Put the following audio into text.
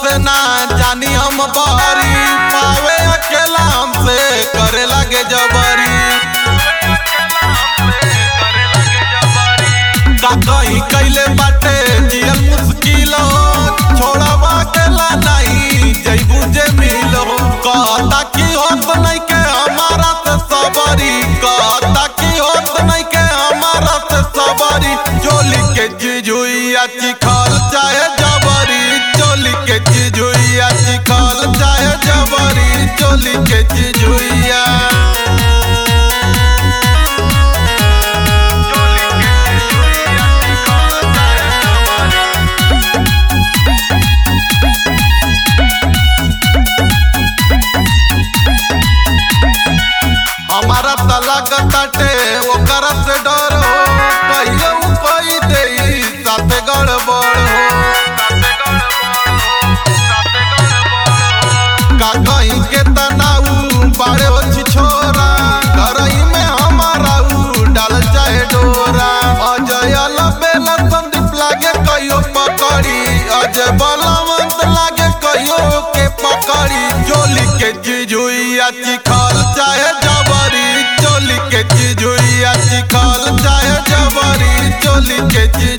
से ना जानी हम बारी, पावे अकेला हमसे करे लगे जबरी। का कहीं कैले बाटे जियल मुश्किल हो, छोड़वा अकेला नहीं जैबू जे मिलो। कहता की होत नहीं के हमारा से सबरी, कहता की होत नहीं के हमारा से सबरी। चोली के चीज हुई अच्छी खाल चाहे जबरी, चोली के चीज हुई अच्छी खाल चाहे जबरी, चोली के चीज हुई हमारा तलाक काटे ओकर से डर हो, कहियो कोई देई साथे गड़बड़ हो। का कहीं के तनाऊ बाड़े हो छोरा, घर में हमारा डाल चाहे डोरा। अजय बेला संदीप लागे कहियो पकड़ी, अजय बलवंत लागे कहियो के पकड़ी। चोली के चीज हुई अच्छी खाल चाहे जबरी, चोली के चीज हुई अच्छी खाल चाहे जबरी, चोली के चीज